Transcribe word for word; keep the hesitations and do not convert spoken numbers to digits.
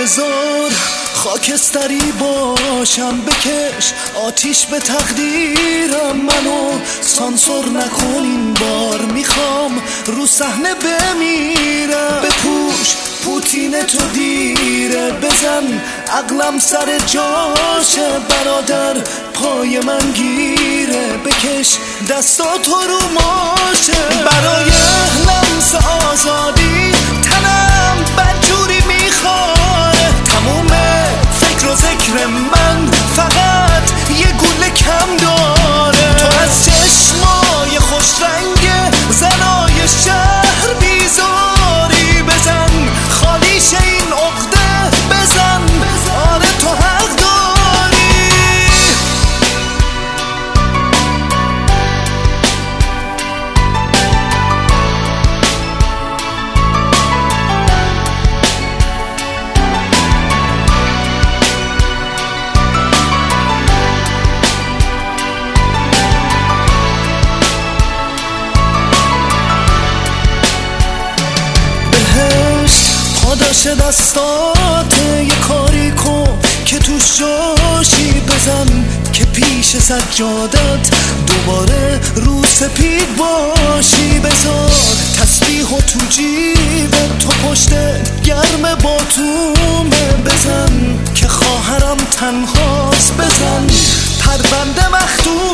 بذار خاکستری باشم، بکش آتیش به تقدیرم، منو سانسور نکن این بار، میخوام رو صحنه بمیرم. بپوش پوتین تو دیره، بزن عقلم سر جاشه، برادر پای من گیره، بکش دستاتو رو ماشه. برای لمس آزادی تنم بدجوری میخواره، تموم فکر و ذکر من فقط یه گوله کم داره. تو از چشمای خوش رنگ زنای شهر بیزاری، بزن خالیش این عقده، بزن آره تو حق داری. پاداش دستاته یه کاری کن که توش جاشی، بزن که پیش سجادت دوباره رو سپید باشی. بذار تسبیح و تو جیبت، تو پشت گرم باتومه، بزن که خواهرم تنهاست، بزن پرونده مختوم.